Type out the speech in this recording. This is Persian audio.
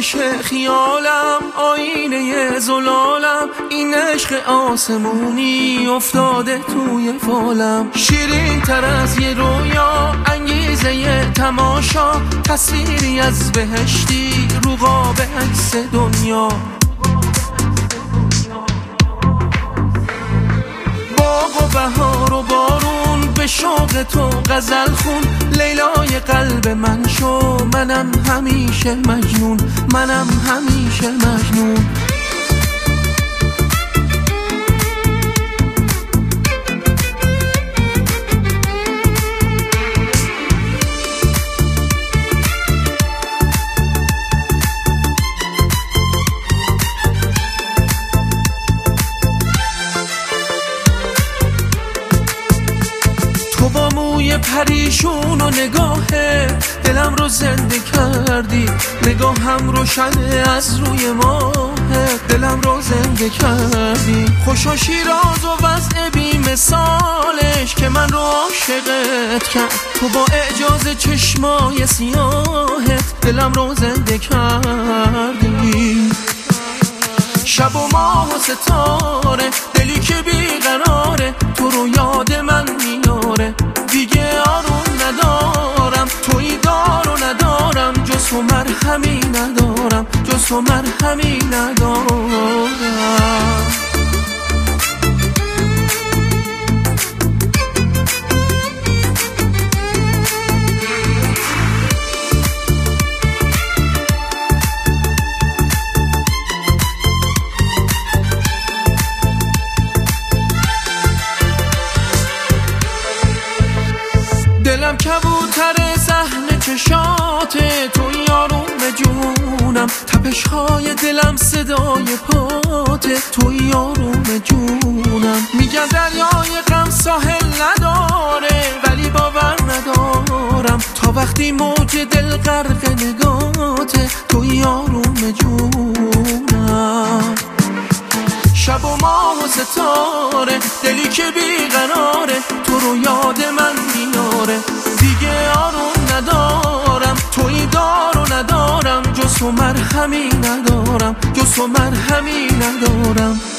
آتش خیالم، آینه زلالم، این عشق آسمونی افتاده توی فالم. شیرین تر از یه رویا، انگیزه یه تماشا، تصویری از بهشتی رو قاب عکس دنیا. باغ و بهار و بارون، به شوق تو غزل خون، لیلای قلب من شو، منم همیشه مجنون، منم همیشه مجنون. تو با موی پریشون و نگاهه دلم رو زنده کردی، نگاهم روشنه از روی ماه، دلم رو زنده کردی. خوش و شیراز و وضع بی مثالش که من رو عاشقت کرد، تو با اعجاز چشمای سیاهت دلم رو زنده کردی. شب و ماه و ستاره، دلی که بیقراره، تو رو یاد من میاره، دیگه آروم ندارم، تویی دار و ندارم، جز تو مرهمی ندارم، جز تو مرهمی ندارم. دلم کبوتر صحن چشاته، توی آروم جونم، تپش های دلم صدای پاته، توی آروم جونم. میگن دریای غم ساحل نداره، ولی باور ندارم، تا وقتی موج دل غرق نگاته، توی آروم جونم. شب و ماه و ستاره، دلی که بیقراره، تو رو یاد من میاره، دیگه آروم ندارم، تویی دار و ندارم، جز تو مرهمی ندارم، جز تو مرهمی ندارم.